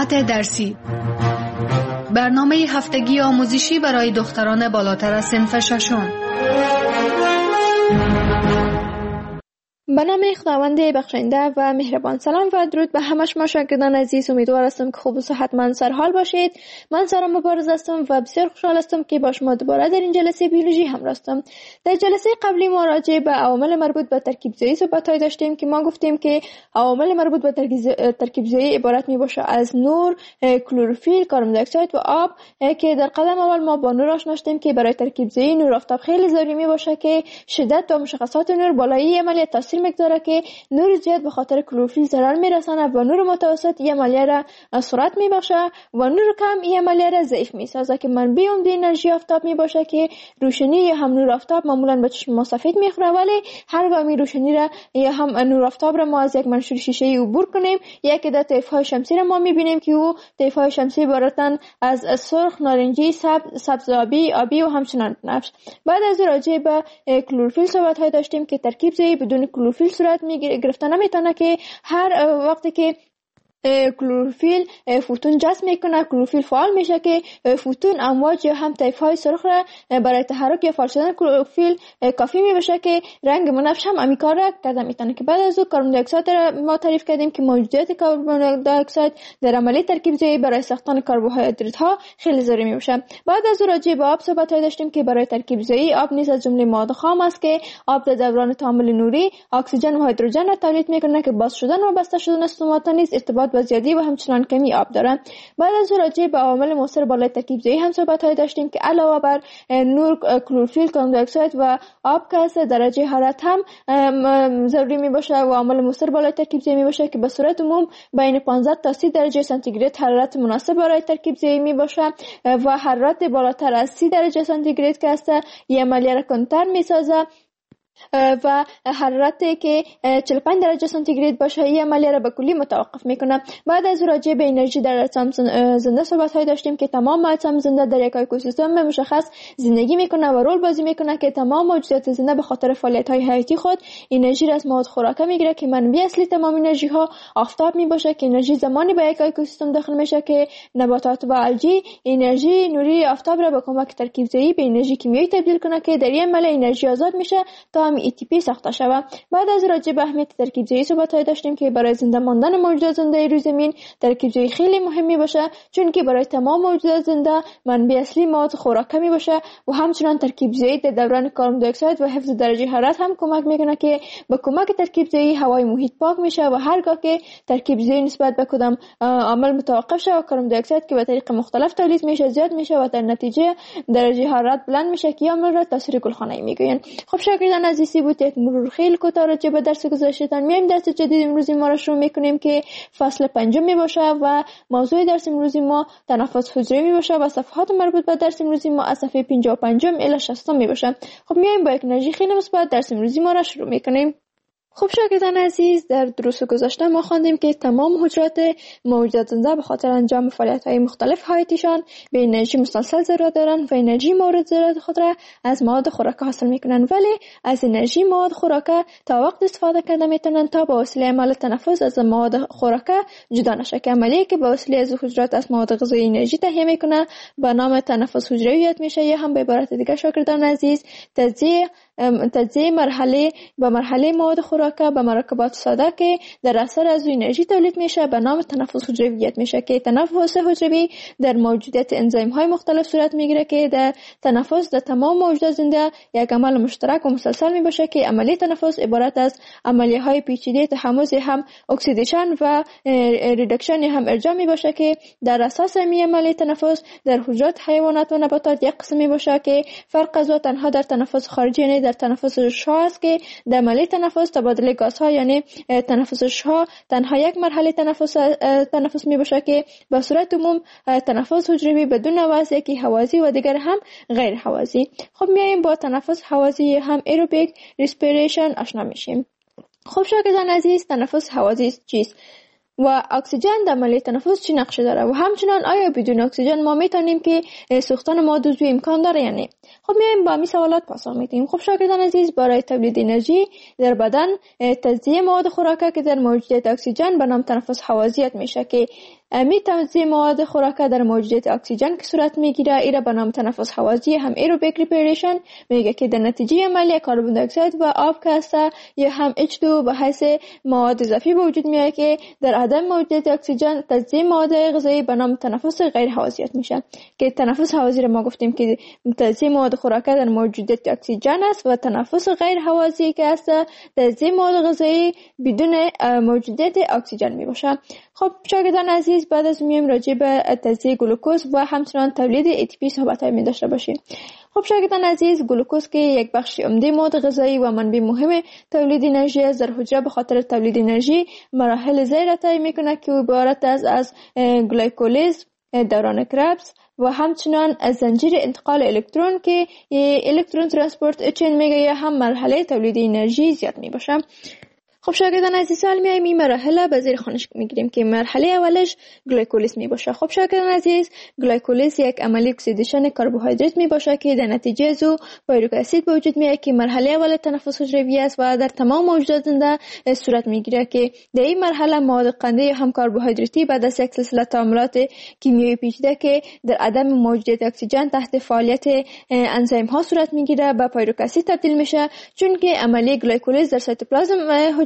ساعت درسی، برنامه هفتگی آموزشی برای دختران بالاتر از صنف ششم. به نام خداوند بخشنده و مهربان. سلام و درود به همه شما شاگردان عزیز. امیدوار هستم که خوب و صحتمند سرحال باشید. من سارا مبارز هستم و بسیار خوشحال هستم که با شما دوباره در این جلسه بیولوژی همراه هستم. در جلسه قبلی ما راجع به عوامل مربوط به ترکیب زایی صحبت‌های داشتیم که ما گفتیم که عوامل مربوط به ترکیب زایی عبارت می‌باشه از نور، کلروفیل، کربن دی اکساید و آب که در قدم اول ما با نور آشنا شدیم که برای ترکیب زایی نور آفتاب خیلی ضروری می‌باشه که شدت و مشخصات نور بالایی عملیات تاثیر مقداره که نور زیاد به خاطر کلروفیل ضرر میرسانه و نور متوسط این عملیه را سرعت میبخشه و نور کم این عملیه را ضعیف میسازه که منبع عمده انرژی آفتاب میباشه که روشنی یا هم نور آفتاب معمولا به چشم ما سفید میخوره، ولی هر گامی روشنی را یا هم نور آفتاب را ما از یک منشور شیشه‌ای عبور کنیم یا که در طیف‌های شمسی را ما میبینیم که او طیف‌های شمسی عبارتن از سرخ، نارنجی، سبز آبی و همچنان بنفش. بعد از راجع به کلروفیل صحبت های داشتیم که ترکیب زایی بدون کلروفیل صورت گرفته نمیتونه که هر وقتی که کلروفیل فوتون جذب میکنه، کلروفیل فعال میشه که فوتون امواج یا هم طیف‌های سرخ را برای تحرک یا فعال شدن کلروفیل کافی میبشه که رنگ بنفش هم همین کار را کرده میتونه. که بعد از او کربن دی اکساید را ما تعریف کردیم که موجودیت کربن دی اکساید در عملیه ترکیب زایی برای ساختن کربوهیدرات ها خیلی ضروری میبشه. بعد از او راجع به آب صحبت داشتیم که برای ترکیب زایی آب نیز از جمله مواد خام است که آب در دوران تعامل نوری اکسیژن و هیدروژن را تولید میکنه که باز شدن و بسته شدن استومات نیز ارتباط با زیادی و همچنان کمی آب دارن. بعد از راجع به عوامل مؤثر بالای ترکیب زایی هم صحبت‌های داشتیم که علاوه بر نور، کلروفیل، کربن دی اکساید و آب که درجه حرارت هم ضروری میباشه و عامل مؤثر بالای ترکیب زایی میباشه که به صورت عموم بین 15 تا 30 درجه سانتیگراد حرارت مناسب برای ترکیب زایی میباشه و حرارت بالاتر از 30 درجه سانتیگراد که است این عملیه را کندتر میسازه و حرارتی که 45 درجه سانتیگراد باشه این عملیه را به کلی متوقف میکنه. بعد از راجع به انرژی در اجسام زنده صحبت های داشتیم که تمام اجسام زنده در یک اکوسیستم مشخص زندگی میکنه و رول بازی میکنه که تمام موجودات زنده به خاطر فعالیت های حیاتی خود انرژی را از مواد خوراکه میگیره که منبع اصلی تمام انرژی ها آفتاب میباشه که انرژی زمانی به یک اکوسیستم داخل میشه که نباتات و الگی انرژی نوری آفتاب را به کمک ترکیب زایی به انرژی کیمیایی تبدیل کنه که در این عمل انرژی آزاد میشه تا هم ATP ساخته شود. بعد از راجع به اهمیت ترکیب زایی صحبت داشتیم که برای زنده ماندن موجودات زنده روی زمین ترکیب زایی خیلی مهمی باشه، چون که برای تمام موجودات زنده منبع اصلی مواد خوراکه می باشه و همچنان ترکیب زایی در دوران کربن دی اکساید و حفظ درجه حرارت هم کمک میکنه که با کمک ترکیب زایی هوای محیط پاک میشه و هرگاه که ترکیب زایی نسبت به کدام عامل متوقف شه و کربن دی اکساید که به طریق مختلف تولید میشه زیاد میشه و در نتیجه درجه حرارت بلند میشه که عامل را تاثیر گلخانه‌ای میگوین. خب شاگردان عزیزی بود یک مرور خیلی کوتاه راجع به درس گذشته‌تان. میایم درس جدید امروزی ما را شروع میکنیم که فصل 5 می باشه و موضوع درس امروزی ما تنفس حجروی می باشه و صفحات مربوط به درس امروزی ما از صفحه 55 الی 60 می باشه. خب میایم با یک انرژی خیلی مثبت درس امروزی ما را شروع میکنیم. خب شاگردان عزیز، در دروس گذشته ما خواندیم که تمام حجرات موجودات زنده به خاطر انجام فعالیت‌های مختلف حیاتیشان به انرژی مسلسل ضرورت دارند و انرژی مورد ضرورت خود را از مواد خوراکه حاصل می‌کنند، ولی از انرژی مواد خوراکه تا وقت استفاده کرده میتونن تا با وسیله عمل تنفس از مواد خوراکه جدا نشه که عملیه که با وسیله از حجرات از مواد غذایی انرژی تهیه میکنه به نام تنفس حجروی یاد میشه، یا هم به عبارت دیگه شاگردان عزیز تجزیه مرحله مواد خوراکه به مرکبات ساده که در اثر از انرژی تولید میشه به نام تنفس حجرویت میشه که تنفس حجروی در موجودیت انزیم های مختلف صورت میگیره که در تنفس در تمام موجودات زنده یک عمل مشترک و مسلسل میباشه که عملیه تنفس عبارت از عملیه های پیچیده تحمض هم اکسیدیشن و ریدکشن هم ارجاع میباشه که در اساس می عملیه تنفس در حجرات حیوانات و نباتات یک قسم میباشه که فرق از تنها در تنفس خارجی یعنی در تنفس شها است که در عملیه تنفس تبادل گازها یعنی تنفس شها تنها یک مرحله تنفس میباشه که به صورت عموم تنفس حجروی بدون وضع یکی هوازی و دیگر هم غیر هوازی. خب میایم با تنفس هوازی هم ایروبیک ریسپیریشن آشنا میشیم. خب شاگردان عزیز، تنفس هوازی چیست و اکسیژن در عملیه تنفس چی نقش داره و همچنان آیا بدون اکسیژن ما میتونیم که سوختن مواد عضوی امکان داره یا نه؟ خب میایم با این سوالات پاسخ میدیم. خب شاگردان عزیز، برای تولید انرژی در بدن تجزیه مواد خوراکه که در موجودیت اکسیژن به نام تنفس هوازیت میشه که امی توزیع مواد خوراکه در موجودیت اکسیژن که صورت میگیره ایره به نام تنفس هوازی هم ایروبیک ریسپیریشن میگه که در نتیجه عملی کربن دی اکساید و آب که هست یا هم H2 به حیث مواد اضافی به وجود میاد که در عدم موجودیت اکسیژن تجزیه مواد غذایی به نام تنفس غیر هوازیت میشه که تنفس هوازی رو ما گفتیم که تجزیه مواد خوراکه در موجودیت اکسیژن است و تنفس غیر هوازی که است تجزیه مواد غذایی بدون موجودیت اکسیژن میباشه. خب شاگردان عزیز بعد از میایم راجع به تجزیه گلوکوز و همچنان تولید ATP صحبت‌های می داشته باشیم. خب شاگردان عزیز گلوکوز که یک بخش عمده مواد غذایی و منبع مهم تولید انرژی است در حجره به خاطر تولید انرژی مراحل زیر را طی میکنه که عبارت است از گلایکولیز، دوران کربس و همچنان از زنجیر انتقال الکترون که الکترون ترانسپورت چین میگه یا هم مرحله تولید انرژی زیاد می باشه. خب شاگردان عزیز سال میایم این مرحله به زیر خانش میگیریم که مرحله اولش گلایکولیز می باشه. خب شاگردان عزیز گلایکولیز یک عملی اکسیدیشن کربوهیدرات می باشه که در نتیجه از او پایروک اسید به وجود میاد که مرحله اول تنفس حجروی است و در تمام موجودات زنده صورت میگیره که در این مرحله مواد قنده یا هم کربوهیدراتی بعد از یک سلسله تعاملات کیمیایی پیچیده که در عدم موجودیت اکسیژن تحت فعالیت انزیم ها صورت میگیره به پایروک اسید تبدیل میشه چون که عملی گلایکولیز در سایتوپلازم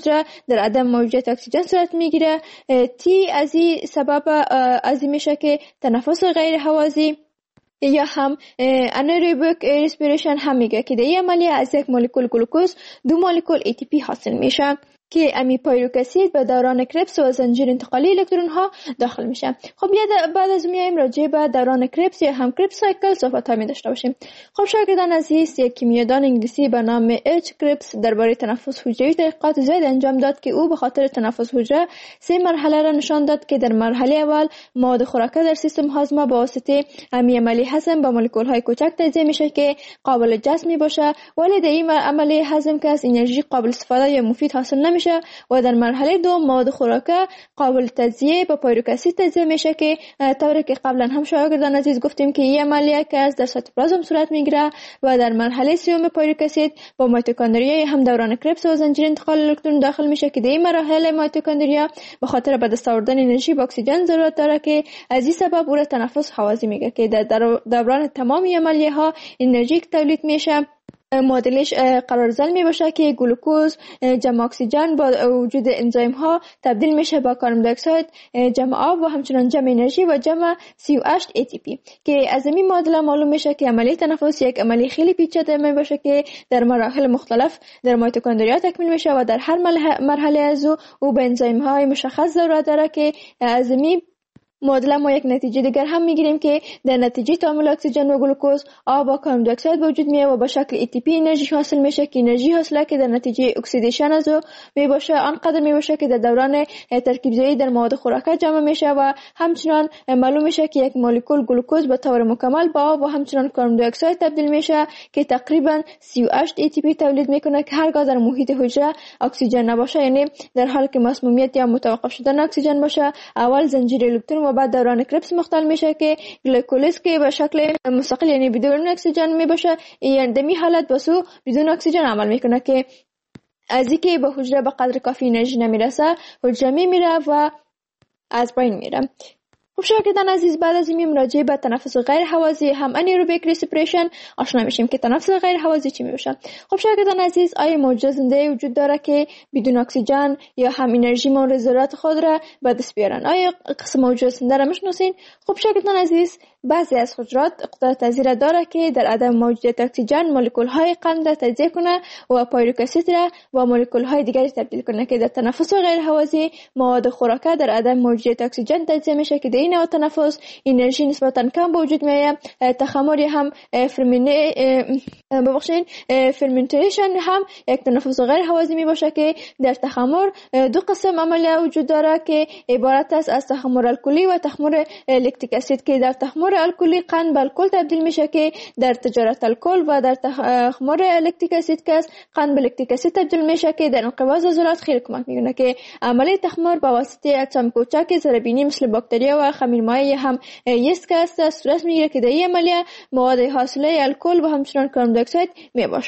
در عدم موجودیت اکسیژن صورت میگیره. تی از این سبب از این میشه که تنفس غیر هوازی یا هم انایروبیک ریسپیریشن هم میگه که در این عملیه از یک مولکول گلوکوز 2 مولکول ATP حاصل میشه که امی پایروک اسید به دوران کربس و زنجیر انتقالی الکترون ها داخل میشه. خب بعد از میایم راجع به دوران کربس یا هم کربس سایکل صحبت ها می داشته باشیم. خب شاگردان عزیز یک کیمیادان انگلیسی به نام اچ کربس درباره تنفس حجروی تحقیقات زیاد انجام داد که او به خاطر تنفس حجره 3 مرحله را نشان داد که در مرحله اول مواد خوراکه در سیستم هاضمه با واسطه امی عملی هضم با مولکول های کوچک تجزیه میشه که قابل جذب می باشه ولی در این عملی هضم که از انرژی قابل استفاده یا مفید حاصل نمیشه و در مرحله دوم مواد خوراکه قابل تجزیه با پایروک اسید تجزیه میشه که طوری که قبلا هم شاگردان عزیز گفتیم که این عملیه که از در سایتوپلازم صورت میگیره و در مرحله سوم پایروک اسید با میتوکندریا هم دوران کربس و زنجیر انتقال الکترون داخل میشه که در این مرحله میتوکندریا به خاطر به دست آوردن انرژی با اکسیژن ضرورت داره که از این سبب او را تنفس هوازی میگه که در دوران تمام عملیه ها انرژی تولید میشه معادلش قرارزل می باشه که گلوکوز جمع اکسیژن با وجود انزیم ها تبدیل میشه با کربن دی اکساید جمع آب و همچنان جمع انرژی و جمع CO8 ATP که از این معادله معلوم میشه که عملی تنفس یک عملی خیلی پیچیده می باشه که در مراحل مختلف در میتوکندریا تکمیل میشه و در هر مرحله از او به انزیم های مشخص ضرورت داره که از این معادله ما یک نتیجه دیگر هم میگیریم که در نتیجه تعامل اکسیژن و گلوکوز آب و کربن دی اکساید به وجود میاد و به شکل ATP انرژی حاصل میشه که انرژی حاصله که در نتیجه اکسیدیشن از او میباشه آنقدر میباشه که در دوران ترکیب زایی در مواد خوراکه جمع میشه و همچنان معلوم میشه که یک مولکول گلوکوز به طور مکمل با آب و همچنان کربن دی اکساید تبدیل میشه که تقریبا CO8 ATP تولید میکنه که هرگاه در محیط حجره اکسیژن نباشه یعنی در حالی که مسمومیت یا متوقف شدن اکسیژن باشه اول زنجیر الکترون و بعد دوران کربس مختل میشه که گلایکولیز که به شکل مستقل یعنی بدون اکسیژن می باشه یعنی در این حالت بسو بدون اکسیژن عمل میکنه که از اینکه به حجره به قدر کافی انرژی نمیرسه حجره میمیره و از بین میره. خب شاگردان عزیز بعد از این راجع به تنفس غیر هوازی هم انایروبیک ریسپیریشن آشنا میشیم که تنفس غیر هوازی چی میشه. خب شاگردان عزیز آیا موجود زنده وجود داره که بدون اکسیژن یا هم انرژی مورد ضرورت خود را به دست بیارن؟ آیا قسم موجود زنده را میشناسین؟ خب شاگردان عزیز بعضی از حجرات قدرت تجزیه داره که در عدم موجودیت اکسیژن مولکول های قند را تجزیه کنه و پایروک اسید را با مولکول های دیگری تبدیل کنه که در تنفس غیر هوازی مواد خوراکه در عدم موجودیت اکسیژن تجزیه میشه که در این نوع تنفس انرژی نسبتا کم به وجود میاد. تخمر هم فرمنتیشن هم یک تنفس غیر هوازی می باشه که در تخمر 2 قسم عملیه وجود داره که عبارت است از تخمر الکلی و تخمر لکتیک اسید که در تخمر الکلی قند به الکل تبدیل میشه که در تجارت الکل و در تخمر لکتیک اسید که قند به لکتیک اسید تبدیل میشه که در انقباض عضلات خیلی کمک میکنه که عملیه تخمر با واسطه اجسام کوچک ضربینی مثل باکتریا و خمیرمایع هم یست که است صورت میگیره که در این عملیه مواد حاصله الکل و همچنان کربن دی اکساید می باشه.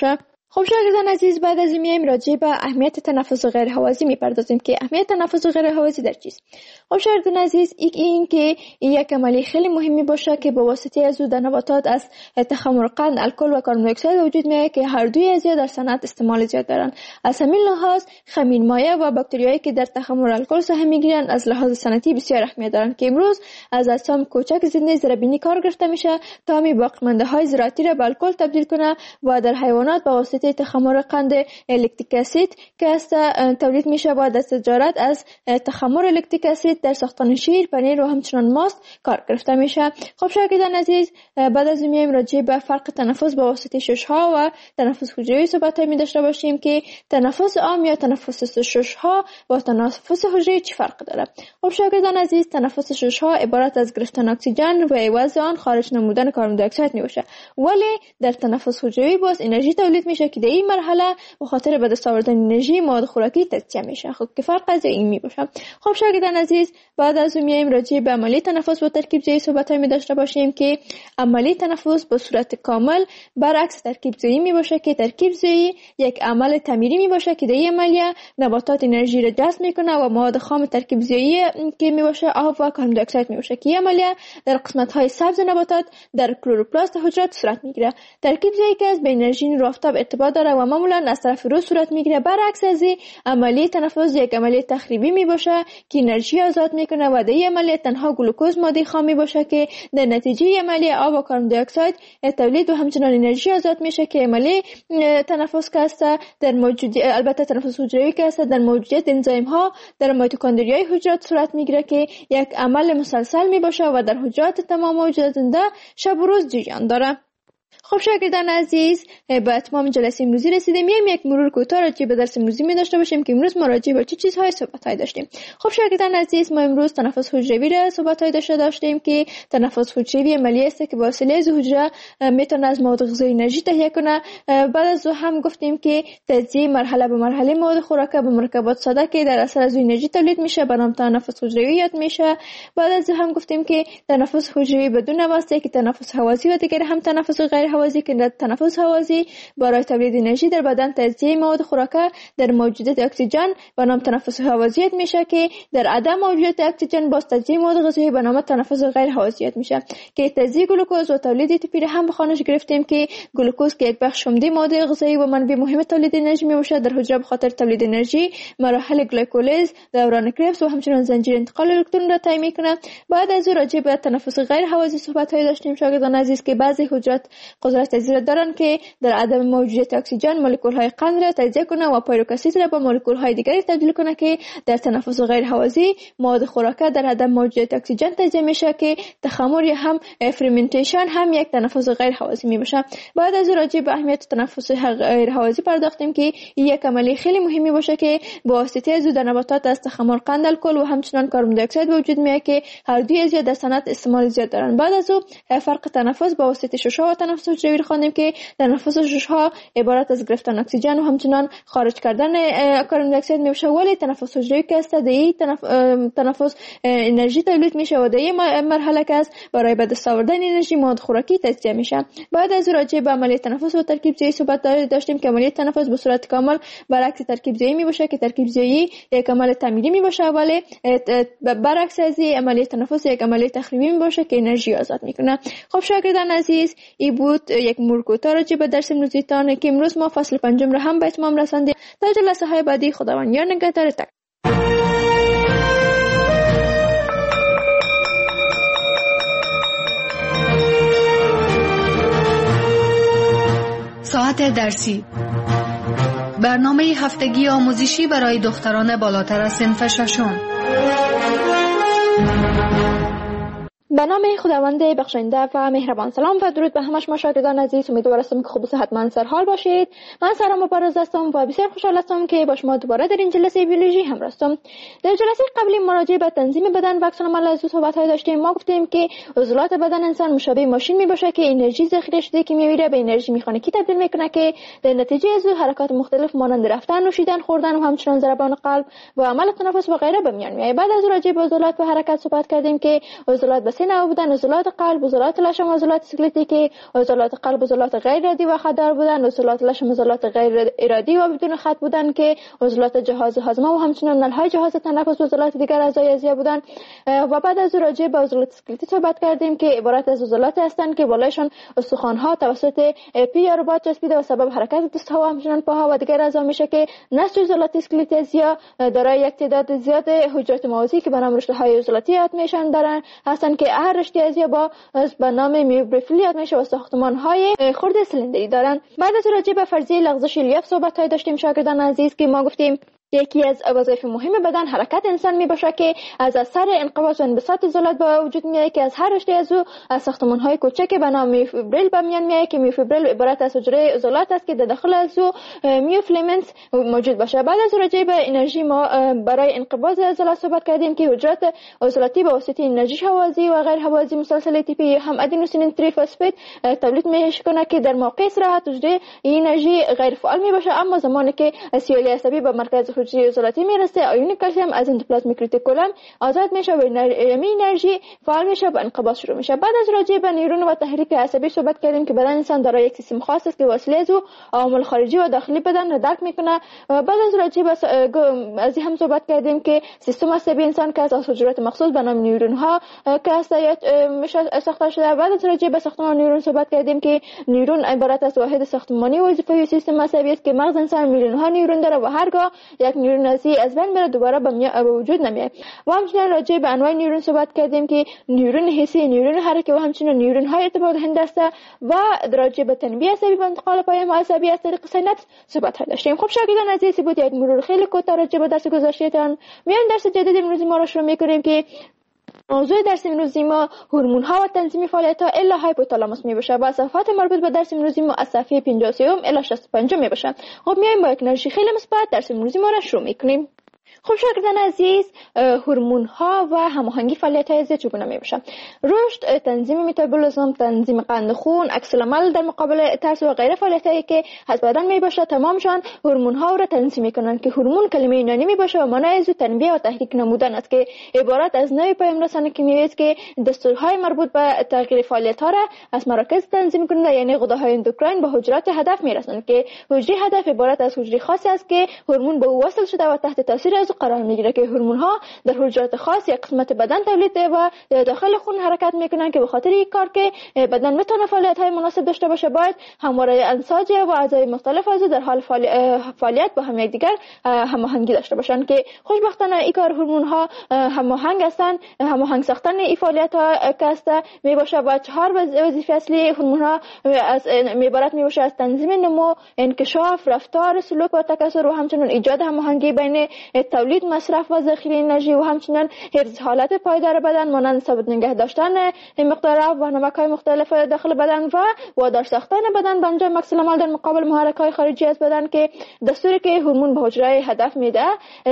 خب شاگردان عزیز، بعد از این میایم راجع به اهمیت تنفس غیرهوازی میپردازیم که اهمیت تنفس غیرهوازی در چیست. خب شاگردان عزیز، این که یک عملی خیلی مهمی باشه که با واسطه از در نباتات از تخمر قند، الکل و کربن دی اکساید وجود میاد که هر دوی از در صنعت استعمال زیاد دارن. از همین لحاظ خمیر مایع و باکتریایی که در تخمر الکل سهم میگیرن از لحاظ صنعتی بسیار اهمیت دارن که امروز از اجسام کوچک زنده زیربینی کار گرفته میشه تا می باقیمانده های زراعتی را به الکل تبدیل کنه و در حیوانات با واسطه تخمر قند الکتریک اسید که است تولید میشه و در تجارت از تخمر الکتریک اسید در ساختن شیر، پنیر و همچنان ماست کار گرفته میشه. خب شاگردان عزیز، بعد از این میایم راجع به فرق تنفس با واسطه ششها و تنفس حجروی صحبت می داشته باشیم که تنفس عام یا تنفس ششها با تنفس حجروی چه فرق داره. خب شاگردان عزیز، تنفس ششها عبارت از گرفتن اکسیژن و عوض آن خارج نمودن کربن دی اکساید می باشه، ولی در تنفس حجروی باز انرژی تولید میشه که در این مرحله به خاطر به دست آوردن انرژی مواد خوراکی تجزیه میشه. خب که فرق از این می باشه. خب شاگردان عزیز، بعد از اون میایم راجع به عملی تنفس با ترکیب زایی صحبت می داشته باشیم که عملی تنفس به صورت کامل برعکس ترکیب زایی می باشه که ترکیب زایی یک عمل تعمیری می باشه که در این عملیه نباتات انرژی را جذب میکنه و مواد خام ترکیب زایی که می باشه آب و کربن دی اکساید می باشه که این عملیه در قسمت های سبز نباتات در کلروپلاست حجرات صورت میگیره. ترکیب زایی که از به انرژی نور آفتاب ارتباط داره و معمولا از طرف رو صورت میگیره. برعکس از عملی تنفس یک عملی تخریبی می باشه که انرژی آزاد میکنه و در این عملیه تنها گلوکوز ماده خام می باشه که در نتیجه عملی آب و کربن دی اکساید تولید و همچنان انرژی آزاد میشه که عملی تنفس که است در البته تنفس حجروی که است در موجودیت انزیم ها در میتوکندریای حجرات صورت میگیره که یک عمل مسلسل می باشه و در حجرات تمام موجودات زنده شب و روز جریان داره. خب شاگردان عزیز، به اتمام جلسه امروزی رسیدیم. یک مرور کوتاه راجع به درس امروزی می داشته باشیم که امروز ما راجع به چه چیزهای صحبت‌های داشتیم. خب شاگردان عزیز، ما امروز تنفس حجروی را صحبت‌های داشتیم که تنفس حجروی عملیه است که با وسیله از حجره میتونه از مواد غذایی انرژی تهیه کنه. بعد از هم گفتیم که تجزیه مرحله به مرحله مواد خوراکه به مرکبات ساده که در اثر از انرژی تولید میشه به نام تنفس حجروی یاد میشه. بعد از هم گفتیم که تنفس حجروی بدون واسطه که تنفس هوازی و دیگر هم تنفس غیر هوازی که در تنفس هوازی برای تولید انرژی در بدن تجزیه مواد خوراکه در موجودیت اکسیژن به نام تنفس هوازیت میشه که در عدم موجودیت اکسیژن باز تجزیه مواد غذایی به نام تنفس غیر هوازیت میشه که تجزیه گلوکوز و تولید ATP هم به خانش گرفتیم که گلوکوز که یک بخش عمده ماده غذایی و منبع مهم تولید انرژی میشه در حجره به خاطر تولید انرژی مراحل گلیکولیز، دوران کربس و همچنین زنجیره انتقال الکترون را طی میکنه. بعد از راجع به تنفس غیر هوازی صحبت های داشتیم شاگردان عزیز که بعضی حجرات قدرت تجزیه دارن که در عدم موجودیت اکسیژن مولکول های قند را تجزیه کنه و پیروک اسید را با مولکول های دیگری تبدیل کنه که در تنفس غیر هوازی مواد خوراکه در عدم موجودیت اکسیژن تجزیه میشه که تخمر یا هم فرمنتیشن هم یک تنفس غیر هوازی میشه. بعد از راجع به اهمیت تنفس غیر هوازی پرداختیم که یک عملی خیلی مهمی باشه که با واسطه از در نباتات از تخمر قند، الکل و همچنین کربن دی اکساید وجود میاد که هر دوی از در صنعت استعمال زیاد دارن. بعد از فرق تنفس با واسطه ششها و تنفس حجروی خواندیم که تنفس ششها عبارت از گرفتن اکسیژن و همچنین خارج کردن کربن دی اکساید میشه، ولی تنفس حجروی که است در تنفس انرژی تولید میشه و در این مرحله که است برای به دست آوردن انرژی مواد خوراکی تجزیه میشه. بعد از راجع به عملیه تنفس و ترکیب زایی صحبت داشتیم که عملیه تنفس به صورت کامل برعکس ترکیب زایی میباشه که ترکیب زایی یک عمل تعمیری میباشه، ولی برعکس از عملیه تنفس یک عملیه تخریبی میباشه که انرژی آزاد میکنه. خب شاگردان عزیز، این بود یک مرور کوتاه راجع به درس امروزیتان که امروز ما فصل 5 را هم به اتمام رساندیم. تا جلسه های بعدی خداوند یار نگهدارتان. ساعت درسی، برنامه هفتگی آموزشی برای دختران بالاتر از صنف ششم. به نام خداوند بخشنده و مهربان. سلام و درود به همه شما شاگردان عزیز. امیدوارم که خوب و صحتمند سرحال باشید. من سارا مبارز هستم و بسیار خوشحال هستم که با شما دوباره در این جلسه بیولوژی همراه هستم. در جلسه قبلی مراجعه به تنظیم بدن و عکس العمل از صحبت‌های داشتیم. ما گفتیم که عضلات بدن انسان مشابه ماشین میباشه که انرژی ذخیره شده که میویره به انرژی مکانیکی تبدیل میکنه که در نتیجه از حرکات مختلف مانند رفتن، نوشیدن، خوردن و همچنین ضربان قلب و عمل تنفس و غیره به میان میاد. بعد از راجع به عضلات و حرکت صحبت کردیم که عضلات به 3 نوع بودن: عضلات قلب، عضلات لشم، عضلات اسکلتیکی. عضلات قلب عضلات غیر ارادی و خطر بودن. عضلات لشم عضلات غیر ارادی و بدون خط بودن که عضلات جهاز هاضمه و همچنین نلهای جهاز تنفس و عضلات دیگر اعضای اعضایی بودن. و بعد از راجع به عضلات اسکلتی صحبت کردیم که عبارت از عضلات هستند که بالایشان استخوان‌ها توسط پی یا رباط چسبیده و سبب حرکت دست‌ها و همچنین پاها و دیگر اعضا میشه که نسج عضلات اسکلتی اعضا دارای یک تعداد زیاد حجرات موازی که به نام رشته‌های عضلاتی یاد میشن دارن هستند که هر رشته اعضا با نام میوبریفیل یاد میشه و ساختمان‌های خرد سلندری دارن. بعد از راجع به فرضیه لغزش الیاف صحبت‌های داشتیم شاگردان عزیز که ما گفتیم یکی از وظایف مهم بدن حرکت انسان می باشه که از اثر انقباض و انبساط عضلات به وجود میاد که از هر رشته از ساختمان‌های کوچک به نام میوفیبریل به میان میاد که میوفیبریل عبارت از حجره عضلات است که در داخل از میوفیلامنت موجود باشه. بعد از راجع به انرژی ما برای انقباض عضلات صحبت کردیم که حجرات عضلاتی به واسطه انرژی حوازی و غیر حوازی مسلسل ATP هم ادنوسین تریفسفید تولید میکنه که در موقع استراحت حجره این انرژی غیر فعال می باشه، اما زمانی که سیالی عصبی به مرکز حجره عضلاتی میرسه آیون کلسیم از اندوپلازمیک ریتیکولم آزاد میشه و انرژی فعال میشه و انقباض شروع میشه. بعد از راجع به نیورون و تحریک عصبی صحبت کردیم که بدن انسان دارای یک سیستم خاص است که وسیله از عوامل خارجی و داخلی بدن را درک میکنه. و بعد از راجع به از هم صحبت کردیم که سیستم عصبی انسان که از حجرات مخصوص به نام نیورون ها که میشه ساخته شده. بعد از راجع به ساختمان نیورون صحبت کردیم که نیورون عبارت از واحد ساختمانی و وظیفه‌ای سیستم عصبی است که مغز انسان میلیون ها نیورون داره و هرگاه یک نیورون از بین بره دوباره به وجود نمیاد. و همچنین راجع به انواع نیورون صحبت کردیم که نیورون حسی، نیورون حرکی و همچنین نیورون های ارتباط دهنده است. و راجع به تنبیه عصبی و انتقال پیام عصبی از طریق سیناپس صحبت داشتیم. خب شاگردان عزیز بود یک مرور خیلی کوتاه راجع به درس گذشته‌تان. میان درس جدید امروزی ما را شروع می‌کنیم که موضوع درس امروزی ما هورمون ها و تنظیم فعالیت ها الا هایپوتالاموس می باشه و صفحات مربوط به درس امروزی ما از صفحه 53 الی 65 می باشه. خب میایم با یک انرژی خیلی مثبت درس امروزی ما را شروع میکنیم. خب شاگردان عزیز، هورمون ها و هماهنگی فعالیت های چگونه می باشه؟ رشد، تنظیم متابولیسم، تنظیم قند خون، عکس العمل در مقابل ترس و غیره فعالیت هایی که از بدن می باشه تمامشان هورمون ها را تنظیم میکنن که هورمون کلمه یونانی می باشه و معنای از تنبیه و تحریک نمودن است که عبارت از نوع پیام رسانه کیمیایی است که دستورهای مربوط به تغییر فعالیت ها را از مراکز تنظیم کننده یعنی غده‌های اندوکراین به حجرات هدف میرسند که حجره هدف عبارت از حجره خاصی است که هورمون به او وصل شده و تحت تاثیر از قرار میگیره که هورمون ها در حجرات خاص یک قسمت بدن تولید و داخل خون حرکت میکنن که به خاطر این کار که بدن بتونه فعالیت های مناسب داشته باشه باید همواره انساج و اعضای مختلف از در حال فعالیت با هم یکدیگر هماهنگی داشته باشن که خوشبختانه این کار هورمون ها هماهنگ هستن. هماهنگ ساختن این فعالیت ها که می باشه با 4 وظیفه اصلی هورمون ها از عبارت می باشه از تنظیم نمو، انکشاف، رفتار، سلوک و تکثر و همچنین ایجاد هماهنگی بین تولید، مصرف و ذخیره انرژی و همچنین حفظ حالت پایدار بدن مانند ثابت نگه داشتن مقدار آب و نمک‌های مختلف داخل بدن و وادار ساختن بدن به انجام عکس العمل در مقابل محرک‌های خارجی از بدن که دستوری که هورمون به حجره هدف میده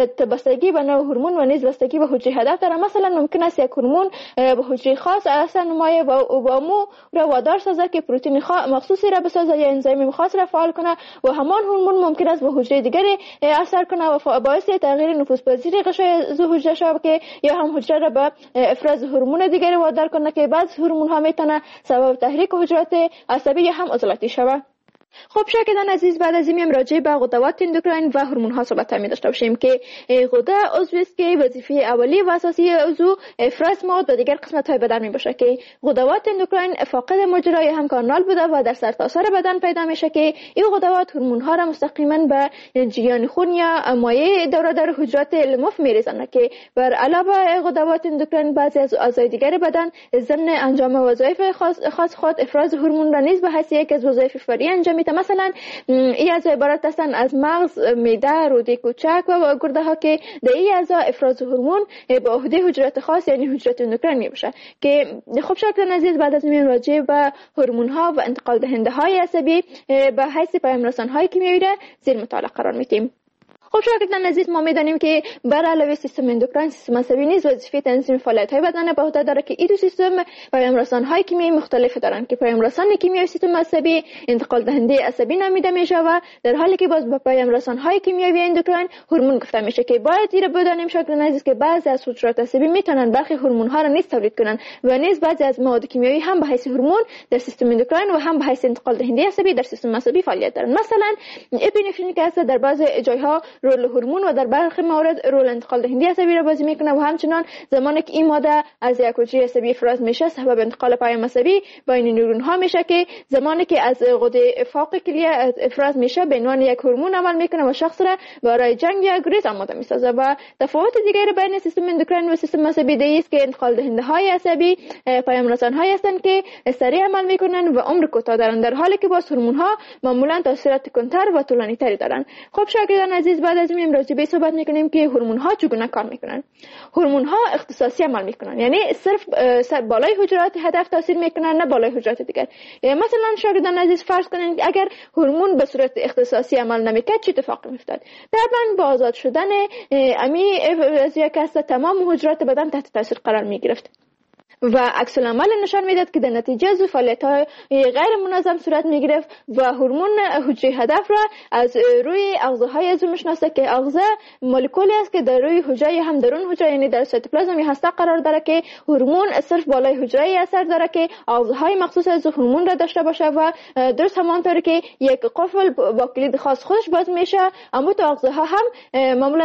بستگی به نوع هورمون و نیز بستگی به حجره هدف داره. مثلا ممکن است یک هورمون به حجره خاص اثر نمایه و مو را وادار سازه که پروتئین مخصوصی را بسازه یا انزیم خاص را فعال کنه و همان هورمون ممکن است به حجره دیگری اثر کنه و باعث تغییر نفوذپذیری غشای حجره شود که یا هم حجره را به افراز هورمون دیگری وادار کنه که بعض هورمون ها میتونه سبب تحریک حجرات عصبی یا هم عضلاتی شود. خب شاگردان عزیز، بعد از این میام راجع به غدوات اندوکراین و هورمون ها صحبت می داشته باشیم که غده عضوی است که وظیفه اولی و اساسی عضو افراز مواد و دیگر قسمت های بدن می باشه که غدوات اندوکراین فاقد مجرای هم کانال بوده و در سرتاسر بدن پیدا میشه که این غدوات هورمون ها را مستقیما به جریان خون یا مایع دور در حجرات لمف میریزند که بر علاوه غدوات اندوکراین بعضی از اعضای دیگر بدن ضمن انجام وظایف خاص خود افراز هورمون را نیز به حیث یک از وظایف فوری انجام میده. مثلا این اعضا عبارت هستند از مغز، معده، روده کوچک و گرده ها که در این اعضا افراز هورمون به عهده حجرات خاص یعنی حجرات اندوکراین میباشه که خب شاگردان عزیز بعد از میان راجع به هورمون ها و انتقال دهنده های عصبی به حیث پیام رسان های کیمیایی زیر مطالعه قرار میدیم. خب شاگردان عزیز، ما میدانیم که بر علاوه سیستم اندوکراین، سیستم عصبی نیز وظیفه تنظیم فعالیت‌های بدن به عهده داره که این دو سیستم پیام‌رسان‌های کیمیایی مختلف دارند که پیام‌رسان کیمیایی سیستم عصبی انتقال دهنده عصبی نامیده میشه و در حالی که باز به پیام‌رسان‌های کیمیایی اندوکراین هورمون گفته میشه که باید زیر بدانیم شاگردان عزیز که بعضی از حجرات عصبی میتونن برخی هورمون‌ها را نیز تولید کنن و نیز بعضی از مواد کیمیایی هم به حیث هورمون در سیستم اندوکراین و هم به حیث انتقال دهنده عصبی در سیستم عصبی فعالیت دارند. مثلا اپینفرین اسید در بعضی جایها رول هورمون و در برخی موارد رول انتقال دهنده عصبی را بازی میکنه و همچنان زمانی که این ماده از یک حجره عصبی افراز میشه سبب انتقال پیام عصبی بین نورون ها میشه که زمانی که از غده فوق کلیه افراز میشه به عنوان یک هورمون عمل میکنه و شخص را برای جنگ یا گریز آماده میسازه. و تفاوت دیگری بین سیستم اندوکراین و سیستم عصبی است که انتقال دهنده های عصبی پیام رسان های هستند که سریع عمل میکنن و عمر کوتاه دارند، در حالی که باز هورمون ها معمولا تاثیرات کمتر و طولانی تری دارند. خب شاگردان عزیز، بعد از این راجع به صحبت میکنیم که هورمون ها چگونه کار میکنن. هورمون ها اختصاصی عمل میکنن، یعنی صرف بالای حجرات هدف تاثیر میکنن، نه بالای حجرات دیگر. مثلا شاگردان عزیز فرض کنید که اگر هورمون به صورت اختصاصی عمل نمیکرد چه اتفاقی میافتاد؟ طبعا با آزاد شدن امی از یک هسته تمام حجرات بدن تحت تاثیر قرار میگرفت و عکس العمل نشان میداد که در نتیجه از فعالیت‌های غیر منظم صورت میگرفت و هورمون حجره هدف را از روی اغذاهای از میشناسه که اغذا مولکولی است که در روی حجره هم درون حجره یعنی در سایتوپلازم هسته قرار داره که هورمون صرف بالای حجره اثر داره که اغذاهای مخصوص از هورمون را داشته باشه و درست همانطوری که یک قفل با کلید خاص خودش باز میشه، اما تو اغذاها هم معمولا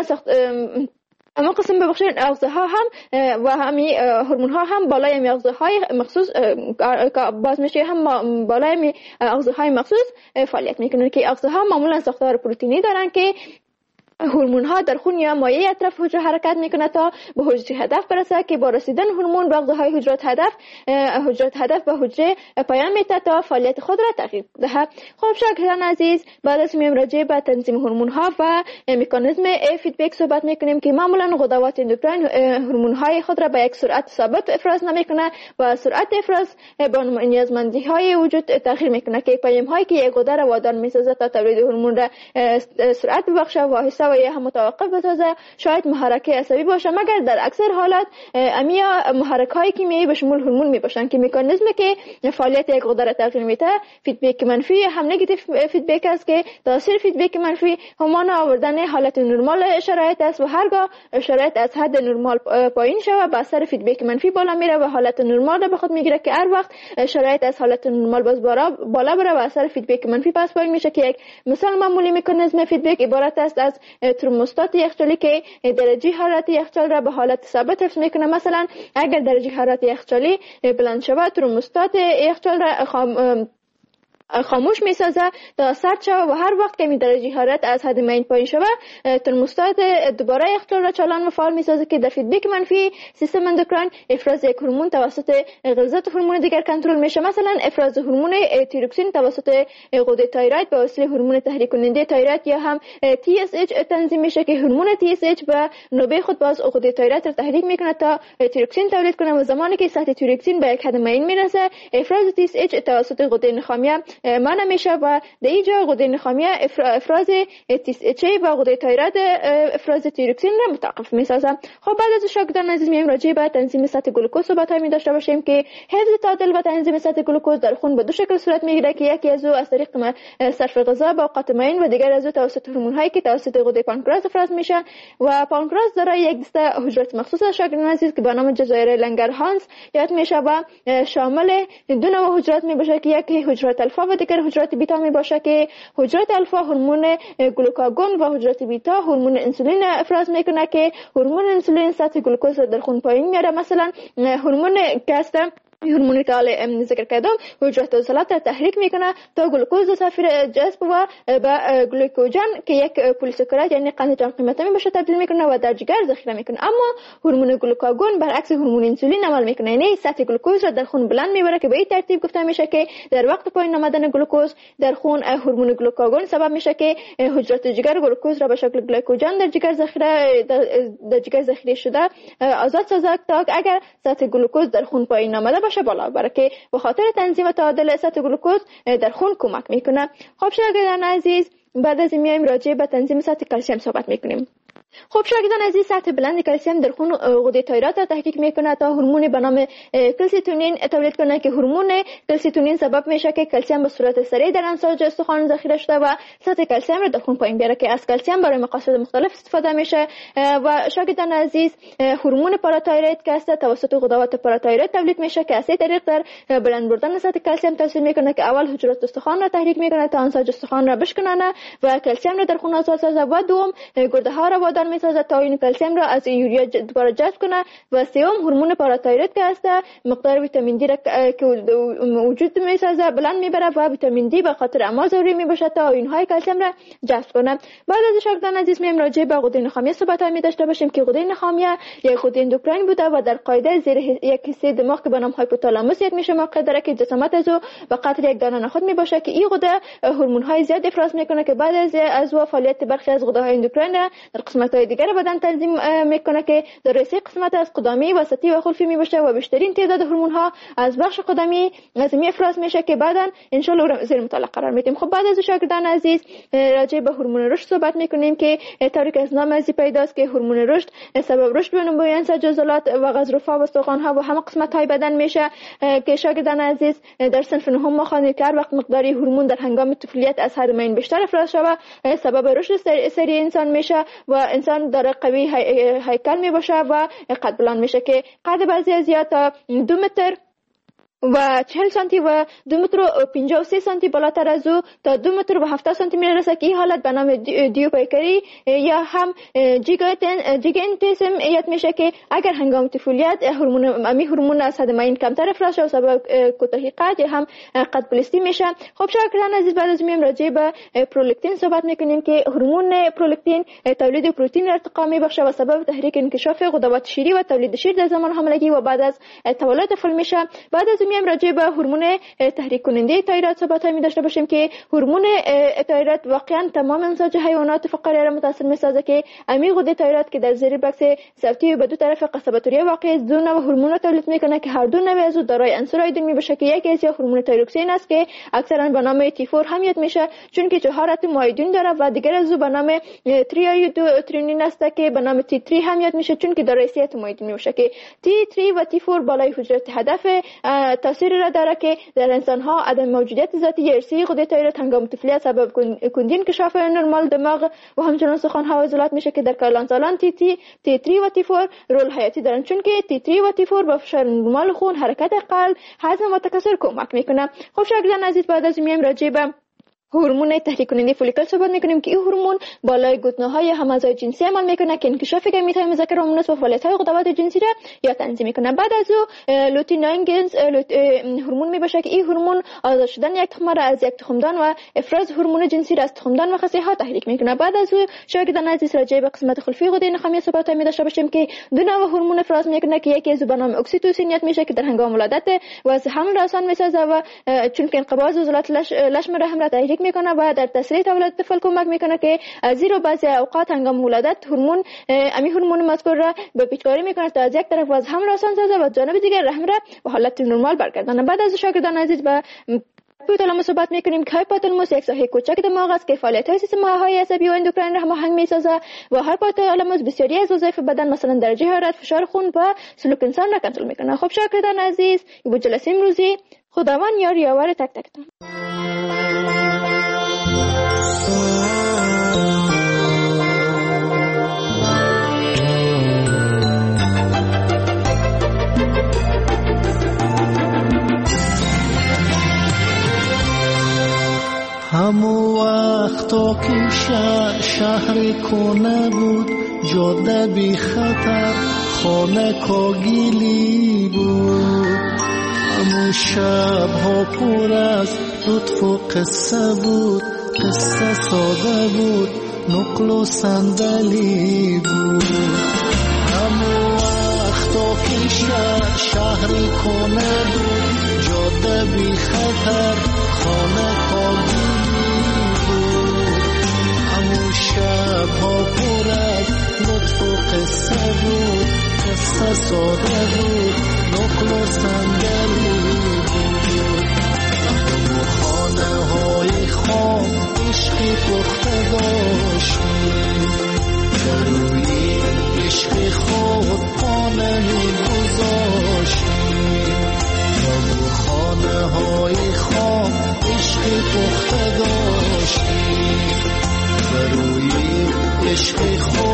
اما قسم ببخشید اغذاها هم و همین هورمون ها هم بالای می اغذاهای مخصوص باز میشه، هم بالای می اغذاهای مخصوص فعالیت میکنن که اغذاها معمولا ساختار پروتئینی دارن که هورمون ها در خون یا مایع اطراف حجره حرکت میکنه تا به حجره هدف برسه که با رسیدن هورمون به اغذاهای حجرات هدف به حجره پیام میده تا فعالیت خود را تغییر دهد. خب شاگردان عزیز، بعد از این راجع به تنظیم هورمون ها و مکانیزم فیدبک صحبت میکنیم که معمولا غدوات اندوکراین هورمون های خود را به یک سرعت ثابت افراز نمیکنه و سرعت افراز با نیازمندی های وجود تغییر میکنه که پیام هایی که یک غده را وادار میسازه تا تولید هورمون را سرعت ببخشه و و یا هم متوقف بسازه شاید محرک عصبی باشه، مگر در اکثر حالات امیا محرک های کیمیایی به شمول هورمون می باشن که مکانیزمی که فعالیت یک غده را تغییر میده فیدبک منفی هم نگاتیو فیدبک است که تاثیر فیدبک منفی همان آوردن حالت نرمال شرایط است و هرگاه شرایط از حد نرمال پایین شود به اثر فیدبک منفی بالا میره و حالت نرمال را به خود میگیره که هر وقت شرایط از حالت نرمال باز بالا بره و اثر فیدبک منفی پس پایین میشه که یک مثال معمولی مکانیزم فیدبک عبارت است از ترموستات یخچالی که درجه حرارت یخچال را به حالت ثابت حفظ میکنه. مثلا اگر درجه حرارت یخچالی بلند شود ترموستات یخچال را خاموش میسازه تا سرد شود و هر وقت که درجه حرارت از حد معین پایین شود ترموستات دوباره یخچال را چالان و فعال میسازه که در فیدبک منفی سیستم اندوکراین افراز یک هورمون توسط غلظت هورمون دیگر کنترل میشه. مثلا افراز هورمون تیروکسین توسط غده تایروید به وسیله هورمون تحریک کننده تایروید یا هم TSH تنظیم میشه که هورمون TSH به نوبه خود باز غده تایروید را تحریک میکنه تا تیروکسین تولید کنه و زمانی که سطح تیروکسین به یک حد معین میرسه افراز TSH توسط غده نخامیه منع میشه و در اینجا غده نخامیه افراز TSH و غده تایروید افراز تیروکسین را متوقف میسازه. خب بعد از شاگردان عزیز میایم راجع به تنظیم سطح گلوکوز صحبت می داشته باشیم که حفظ تعادل و تنظیم سطح گلوکوز در خون به دو شکل صورت میگیره که یکی از از طریق صرف غذا با اوقات معین و دیگر از توسط هورمون هایی که توسط غده پانکراس افراز میشن و پانکراس دارای یک دسته حجرات مخصوص شاگردان عزیز که به نام جزایر لنگرهانس یاد میشه و شامل دو نوع حجرات می باشه که یکی حجرات الفا و دیگر حجرات بیتا می باشه که حجرات الفا هورمون گلوکاگون و حجرات بیتا هورمون انسولین افراز میکنه که هورمون انسولین سطح گلوکوز را در خون پایین میاره. مثلا هورمون کاستم هورمونی که حالا ذکر کردم حجرات عضلات را تحریک میکنه تا گلوکوز سفیر جذب و به گلوکوژن که یک پلیساکارید یعنی قند جان قیمته باشه تبدیل میکنه و در جگر ذخیره میکنه. اما هورمون گلوکاگون برعکس هورمون انسولین عمل میکنه، یعنی سطح گلوکوز را در خون بلند میبره که به این ترتیب گفته میشه که در وقت پایین آمدن گلوکوز در خون هورمون گلوکاگون سبب میشه که حجرات جگر گلوکوز را به شکل گلوکوژن در جگر ذخیره شده آزاد سازد تا اگر سطح گلوکوز در خون پایین آمده باشه بالا بره که به خاطر تنظیم تعادل سطح گلوکوز در خون کمک میکنه. خب شاگردان عزیز، بعد از این میایم راجع به تنظیم سطح کلسیم صحبت میکنیم. خب شاگردان عزیز، سطح بلند کلسیم در خون غده تایرات را تحریک میکنه تا هورمون به نام کلسیتونین تولید کنه که هورمون کلسیتونین سبب میشه که کلسیم به صورت سریع در امواج استخوان ذخیره شده و سطح کلسیم را در خون پایین بیاره که از کلسیم برای مقاصد مختلف استفاده میشه. و شاگردان عزیز، هورمون پاراتایروید که است توسط غدوات پاراتایروید تولید میشه که از این طریق در بلند بردن سطح کلسیم تاثیر میکنه که اول حجرات استخوان را تحریک میکنه تا امواج استخوان را بشکنه و کلسیم را در خون آزاد سازه و دوم گرده ها را وادار میسازه تا این کلسیم را از یوریا دوباره جذب کنه و سوم هورمون پاراتایروید که است مقدار ویتامین دی را که وجود میسازه بلند میبره و ویتامین دی به خاطر اعمال ضروری میباشه تا اینهای کلسیم را جذب کنه. بعد از شاگردان عزیز میایم راجع به غده نخامیه صحبت می داشته باشیم که غده نخامیه یک غده اندوکراین بوده و در قاعده زیر یک حصه دماغ که به نام هایپوتالاموس یک میشه موقع داره که جسامت از او به قدر یک دانه نخود میباشه که این غده هورمون های زیاد افراز میکنه که بعد از او فعالیت برخی از غده های اندوکراین در قسمت های دیگر بدن تنظیم میکنه که در رئیس قسمت از قدمی، وسطی و خلفی میباشه و بیشترین تعداد هورمون ها از بخش قدمی از می افراز میشه که بعدا ان شاء الله زیر مطالعه قرار میدیم. خب بعد از شاگردان عزیز راجع به هورمون رشد صحبت میکنیم که طوری که از نام از پیداست که هورمون رشد سبب رشد نمایان جزلات و غضروفها و استخوان ها و همه قسمت های بدن میشه که شاگردان عزیز در صنف نهم ما خوانیم که هر وقت مقداری هورمون در هنگام طفولیت از حد معین بیشتر افراز شود سبب رشد سریع انسان میشه و انسان داره قوی هیکل میباشه و قد بلند میشه که قد بعضی از زیاد تا 2 متر و 40 سانتی و 2 متر و 53 سانتی بالاتر از او تا 2 متر و 70 سانتی میرسه که این حالت به نام دیوپیکری یا هم جیگنتیسم یاد میشه که اگر هنگام طفولیت هورمون از حد معین کمتر افراز شود سبب کوتاهی قد یا هم قد پلستی میشه. خب شاگردان عزیز، بعد از میام راجع به پرولاکتین صحبت میکنیم که هورمون پرولاکتین تولید پروتئین ارتقا میبخشه و سبب تحریک انکشاف غدوات شیری و تولید شیر در زمان حاملگی و بعد از تولد طفل میشه. بعد از میایم راجع به هورمون تحریک کننده تایرات صحبت می داشته باشیم که هورمون تایرات واقعا تمام امزاج حیوانات فقاریه را متاثر میسازه که امی غده تایرات که در زیر بکس صوتی به دو طرف قصبه توریه واقع است دو نوع هورمون را تولید میکنه که هر دو نوع از او دارای عنصر آیودین میباشه که یکی از هورمون تایروکسین است که اکثرا به نام T4 هم یاد میشه چون که 4 اتم آیودین داره و دیگر از او به نام تریایودوترینین است که به نام T3 هم یاد میشه چون که دارای 3 اتم آیودین میباشه که T3 و T4 بالای حجرات هدف تاثیر را داره که در انسان ها عدم موجودیت ذاتی ارثی غده تایروید هنگام طفولیت سبب کندی انکشاف نرمال دماغ و همچنین سخن ها و عضلات میشه که در کلان سالان T3 و T4 رول حیاتی دارن چون که T3 و T4 با فشار نرمال خون، حرکت قلب، هضم و تکثر کمک میکنه. خب شاگردان عزیز، بعد از میایم راجع به هورمون تحریک کننده فولیکل صحبت میکنیم که این هورمون بالای گوتنه‌های همزای جنسی عمل میکنه که انکشاف گمیت‌های مذکر و مؤنث و فعالیت‌های غدوات جنسی را یا تنظیم میکنه. بعد از او لوتئینین هورمون میباشه که این هورمون آزاد شدن یک تخم را از یک تخمدان و افراز هورمون جنسی را از تخمدان و خصی‌ها تحریک میکنه. بعد از او شاگردان عزیز راجع به قسمت خلفی غده نخامیه صحبت می داشته باشیم که دو نوع هورمون افراز میکنه که یکی از به نام اکسیتوسین یاد میشه که در هنگام ولادت واسه حمل آسان میسازه و چون که انقباض عضلات لشم رحم را تحریک میکنه و در تسریع تولد طفل کمک میکنه که از زیرا بعضی اوقات هنگام ولادت هورمون مذکور را به پیچکاری میکنه تا از یک طرف از حمل آسان سازه و جانب دیگر رحم را به حالت نرمال برگردانه. بعد از شاگردان عزیز به هایپوتالاموس صحبت میکنیم که هایپوتالاموس یک ساحه کوچک دماغ است که فعالیت‌های سیستم‌های عصبی و اندوکراین را هماهنگ می‌سازد و هایپوتالاموس بسیاری از وظایف بدن مثلا درجه حرارت، فشار خون و سلوک انسان را کنترل میکنه. خب شاگردان عزیز، این بود جلسه امروزی. خداوند یار یاور تک تکتان. همو وقتا که شهر کنه بود جاده بی خطر خانه کاگیلی بود همو شب ها پر از لطف و قصه بود قصه ساده بود نقل و صندلی بود همو وقتا که شهر کنه بود جاده بی خطر خانه کاگیلی شب ها پر از لطف و قصه بود قصه ساده بود نقل و صندلی بود و خانه های خام عشق پخته داشتیم، بروی عشق خود پا نمی گذاشتیم. با خانه های خواب عشق پخته داشتیم، بروی عشق خود